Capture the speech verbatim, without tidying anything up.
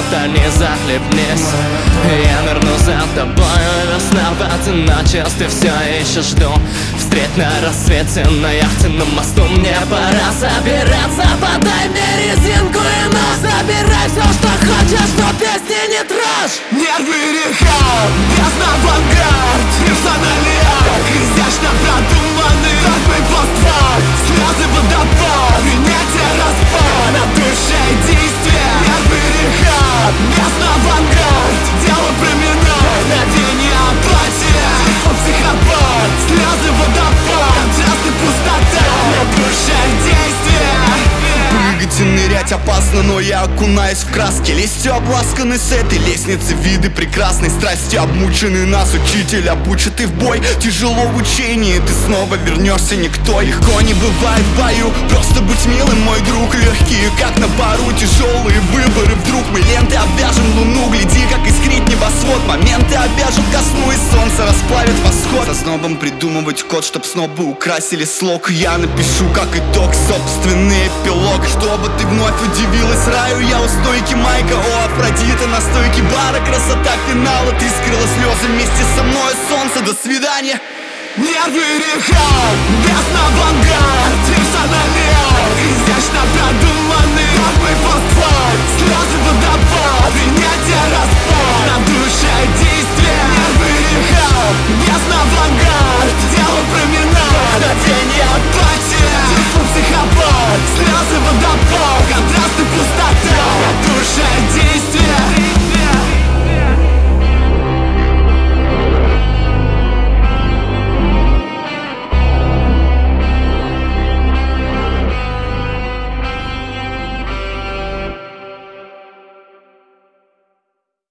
будто не захлебнись. Я нырну за тобою, весноваты ночи, ты все еще жду. Встреть на рассвете на яхте, на мосту. Мне пора собираться, подай мне резинку и нос. Забирай все, что хочешь, но песни не трожь. Нервы река, бездна авангард, персональный акт, изящно продуманный такой постфакт. Слезы водопад, принятие распад, на душе действия. Нервы река, бездна авангард, дело променад, мгновение апатия, типа психопат. Слезы водопад, контрасты пустота, на душе действия. Прыгать и нырять опасно, но я окунаюсь в краски. Листья обласканы с этой лестницы, виды прекрасной страсти. Обмученный нас учитель обучит и в бой. Тяжело в учении, ты снова вернешься никто. Легко не бывает в бою, просто будь милым, мой друг. Легкие, как на пару, тяжелые выборы. Вдруг мы ленты обвяжем луну, гляди, как искрит небосвод. Моменты обяжут ко сну, и солнце расплавит восход. Со снобом придумывать код, чтоб снобы украсили слог. Я напишу как итог собственный эпилог, чтобы ты вновь удивилась раю. Я у стойки Майка, о Афродита, на стойке бара. Красота финала, ты скрыла слезы вместе со мной. Солнце, до свидания. Нервы река, бездна авангард, персональный акт, изящно продуманный